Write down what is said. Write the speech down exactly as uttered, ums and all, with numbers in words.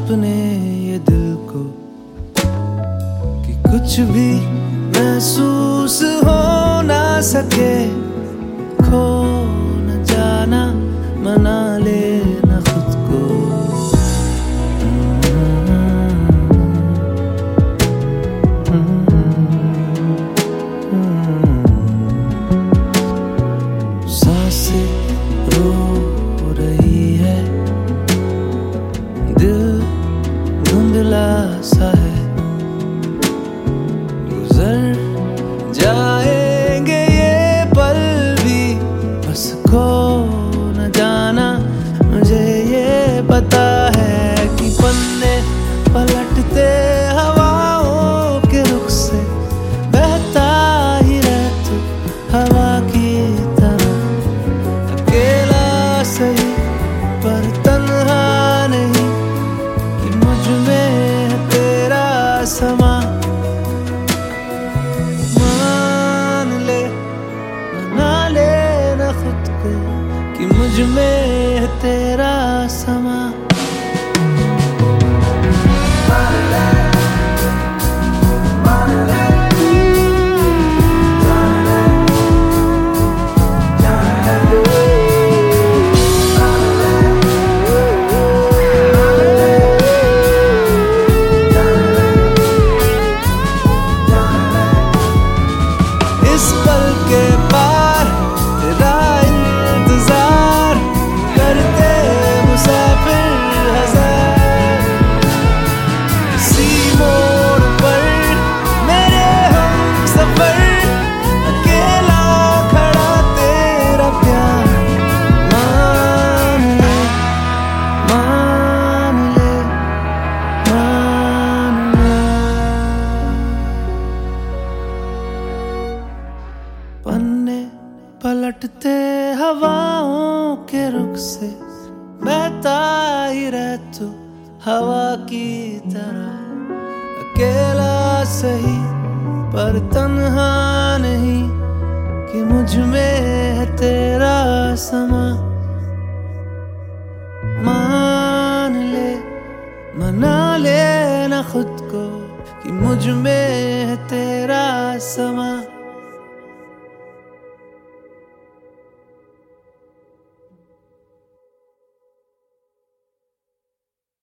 अपने ये दिल को कि कुछ भी महसूस हो ना सके, खो न जाना, मना लेना खुद को। सांसें रो रही है, दिल धुंधला सा है, गुजर जाएंगे ये पल भी, बस खो न जाना। मुझे ये पता है कि पन्ने पलटते हवाओं के रुख से, बहता ही रह तू हवा की तरह, अकेला सही पर तन्हा नहीं, कि मुझ में है तेरा समा। मान ले, मना लेना खुद को कि मुझ में है तेरा समा। इस पल के पार तेरा इंतजार करते मुसाफिर हजार, इसी मोड़ पर मेरे हम सफर, अकेला खड़ा तेरा प्यार। मान ले, मान ले, मान ले। पन्ने पलटते हवाओं के रुख से, बहता ही रह तू हवा की तरह, अकेला सही पर तन्हा नहीं, कि मुझ में है तेरा समा। मान ले, मना लेना खुद को कि मुझ में है तेरा समा।